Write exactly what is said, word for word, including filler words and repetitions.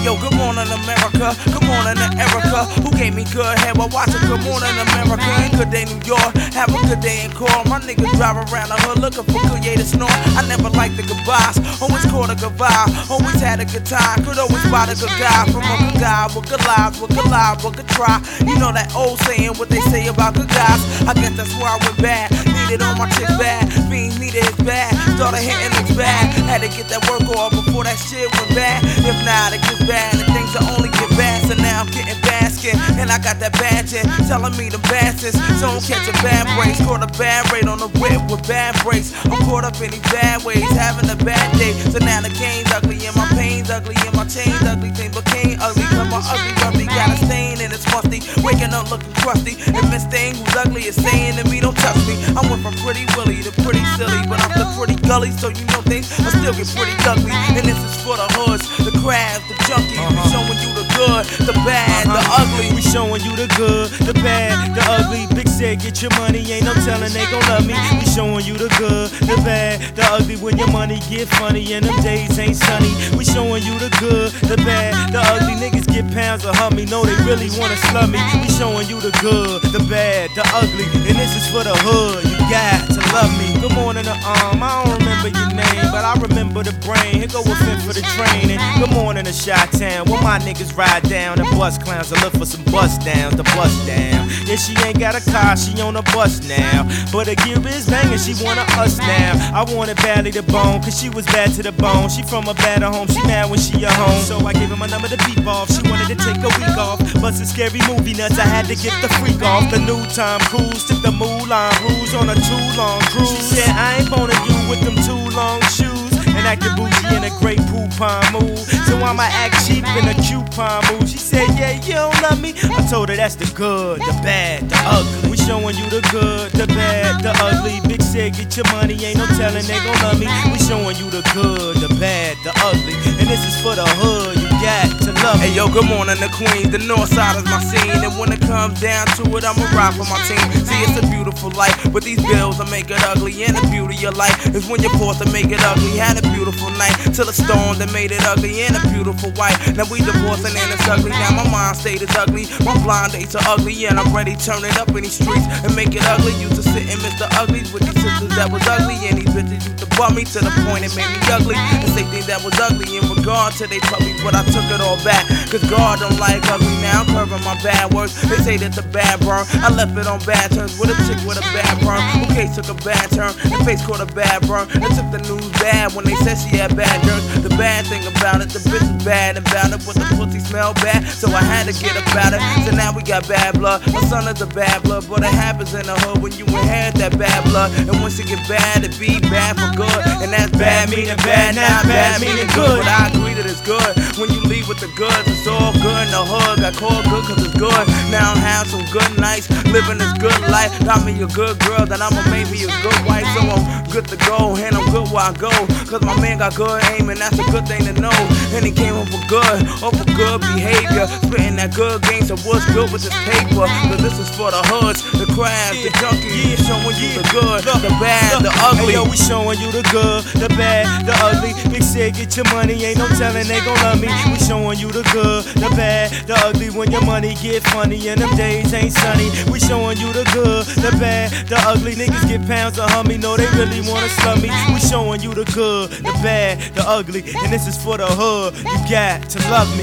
yo, good morning America, good morning to Erica, who gave me good head while watching Good Morning America. And good day New York, have a good day in court. My niggas drive around the hood looking for creative snore. I never liked the goodbyes, always caught a good vibe, always had a good time, could always spot a good guy from a good guy with good lives, with good lives, with good try. You know that old saying, what they say about good guys. I guess that's why I went bad, needed all my chicks bad, fiends needed his bad, started hitting looks bad, had to get that work off before that shit went bad. If not, it gets bad and things will only get bad. So now I'm getting basket, and I got that badge in, telling me the bastards don't catch a bad breaks. Caught a bad rate on the whip with bad breaks. I'm caught up in these bad ways, having a bad day. So now the game's ugly and my pain's ugly and my chain's ugly. Thing became ugly, cause my ugly ugly got a stain and it's musty. Waking up looking crusty, and Miss Thing who's ugly is saying to me, don't touch me. I went from pretty willy to pretty silly, but I'm the pretty gully, so you know things I still get pretty ugly. And this is for the hoods, the crabs, the junkies. Uh-huh. We showing you the good, the bad, uh-huh. the ugly. We showing you the good, the bad, the ugly. Big said get your money, ain't no telling they gon' love me. We showing you the good, the bad, the ugly. When your money get funny and them days ain't sunny. We showing you the good, the bad, the ugly. Niggas get pounds of hummy, know they really wanna slum me. We showing you the good, the bad, the ugly. And this is for the hood, you got to love me. Good morning to um, I don't remember your name, but I remember the brain. Here go a fit for the training. Good morning to Chi-Town, where my niggas ride down and bust clowns to look for some bust downs to bust down. Yeah, she ain't got a car, she on a bus now, but her gear is banging, she wanna us now. I wanted badly to bone, cause she was bad to the bone. She from a better home, she mad when she at home. So I gave her my number to beep off, she wanted to take a week off. Bust a scary movie nuts, I had to get the freak off. The new Tom Cruise took the Moulin Rouge on a too long cruise. She said I ain't boning you with them too long shoes, and acting bougie in a great poupon mood. So I'ma act cheap in a coupon mood. She said, yeah, you don't love me? I told her that's the good, the bad, the ugly. We showing you the good, the bad, the ugly. Big said get your money, ain't no telling they gon' love me. We showing you the good, the bad, the ugly. And this is for the hood, you got to love me. Hey yo, good morning to Queens, the north side is my scene. And when it comes down to it, I'ma ride for my team. See, it's a beautiful life, but these bills will make it ugly. And the beauty of life is when you're forced to make it ugly. Had a beautiful night, till a storm that made it ugly. And a beautiful wife, now we divorcing and it's ugly. Now my mind state is ugly, my blind dates are ugly. And I'm ready to turn it up in these streets and make it ugly. Used to sit and miss the uglies with these sisters that was ugly. And these bitches used to bum me to the point it made me ugly. And say things that was ugly in regard to they puppies, but I took it all back, cause God don't like ugly. Now I'm curving my bad words, they say that the bad burn. I left it on bad terms with a chick with a bad burn. Okay, took a bad turn, and face caught a bad burn. And took the news bad when they said she had bad germs. The bad thing about it, the bitch is bad about it, but the pussy smell bad, so I had to get about it. So now we got bad blood, my son is a bad blood, but it happens in the hood when you inherit that bad blood. And once it get bad, it be bad for good. And that's bad meaning bad, not bad meaning good. But I agree that it's good when you leave with the goods. It's all good in the hood, got called good cause it's good. Now I'm having some good nights, living this good life. Got me a good girl, then I'ma make me a good wife. So I'm good to go, and I'm good where I go, cause my man got good aim, and that's a good thing to know. And he came up for good, up for good behavior, spitting that good game. So what's good with this paper? Cause this is for the hoods, the crabs, yeah, the junkies. Yeah, showing you yeah, the good, look, the bad, look, the ugly. Hey yo, we showing you the good, the bad, the ugly. Big said get your money, ain't no telling they gon' love me. We showing you the good, the bad, the ugly. When your money get funny and them days ain't sunny. We showing you the good, the bad, the ugly. Niggas get pounds of hummy, know they really wanna slum me. We showing you the good, the bad, the ugly. And this is for the hood, you got to love me.